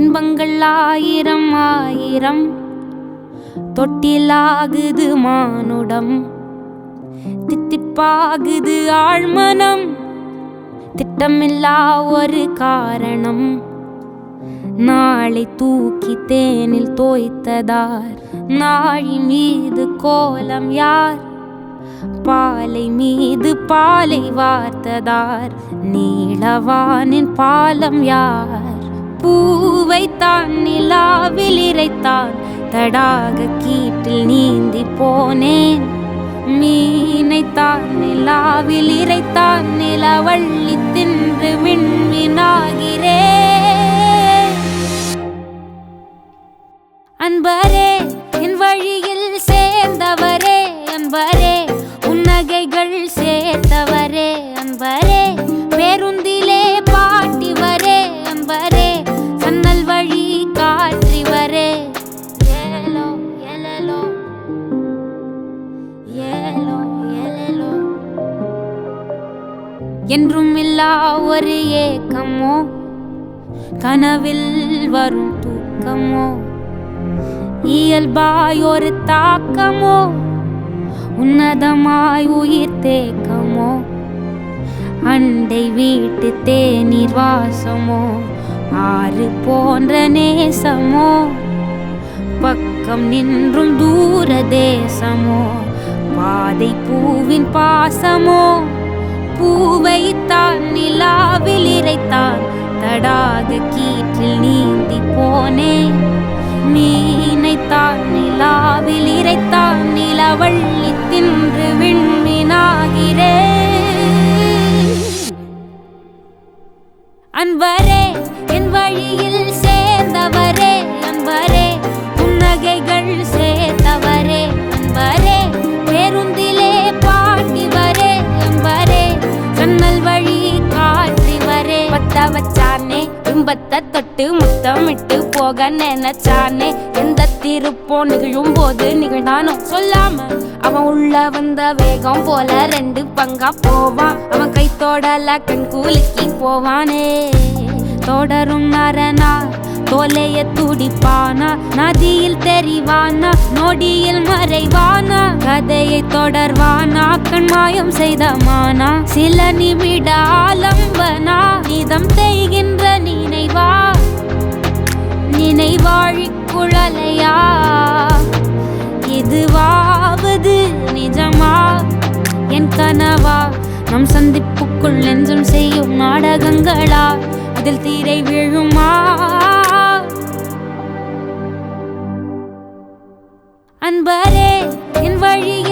இன்பங்கள் ஆயிரம் ஆயிரம் தொட்டிலாகுது மானுடம், தித்திப்பாகுது ஆழ்மனம், திட்டமில்லா ஒரு காரணம். நாளை தூக்கி தேனில் தோய்த்ததார், நாழி மீது கோலம் யார், பாலை மீது பாலை வார்த்ததார், நீளவானின் பாலம் யார். பூவைத்தான் நிலாவில் இறைத்தான், தடாக கீட்டில் நீந்தி போனேன். மீனைத்தான் நிலாவில் இறைத்தான், நிலவள்ளி தின்று விண்மீனாகிறேன். அன்பரே என் வழியில் சேர்ந்தவரே, அன்பரே உன்னகைகள் சேர்த்தவரே, அன்பரே பேருந்திலே பாட்டிவரே, அன்பரே சன்னல் வழி காற்றிவரே. ஏலோ ஏலோ ஏலோ ஏலோ என்றும் இல்லா ஒரு ஏக்கமோ, கனவில் வரும் தூக்கமோ, இயல்பாய் ஒரு தாக்கமோ, உன்னதமாய் உயிர் தேக்கமோ, அண்டை வீட்டு தேநீர் வாசமோ, ஆறு போன்ற நேசமோ, பக்கம் நின்றும் தூர தேசமோ, பாதை பூவின் பாசமோ. பூவைத்தான் நிலாவில் இறைத்தான், தடாக கீற்றில் நீந்தி போனேன். மீனைத்தான் நிலாவில் இறைத்தான், நிலவள்ளி தின்று விண்மீனாகிறேன். அன்பரே என் வழியில் சேர்ந்தவரே, அன்பரே புன்னகைகள் சேர்த்தவரே, அன்பரே பேருந்திலே பாட்டிவரே, அன்பரே சன்னல் வழி காற்றிவரே. பத்த வச்சானே இன்பத்தை தொட்டு முத்தமிட்டு போக நினைச்சானே, எந்த திருப்போ நிகழும் போது நிகழ்ந்தானோ சொல்லாம, அவன் உள்ள வந்த வேகம் போல ரெண்டு பங்கா போவான். அவன் கை தொடல கண் கூலுக்கி போவானே. தொடரும் நரனா தோலைய துடிப்பானா, நதியில் தெரிவானா நொடியில் மறைவானா, கதையை தொடர்வானா கண்மாயம் செய்தமானா, சில நிமிட ஆலம்பனா நிதம் செய்கின்ற நினைவா, நினைவாழி குழலையா, இதுவாவது நிஜமா என் கனவா, நம் சந்திப்புக்குள் நெஞ்சம் செய்யும் நாடகங்களா, அதில் தீரை விழுமா. அன்பரே என் வழியில்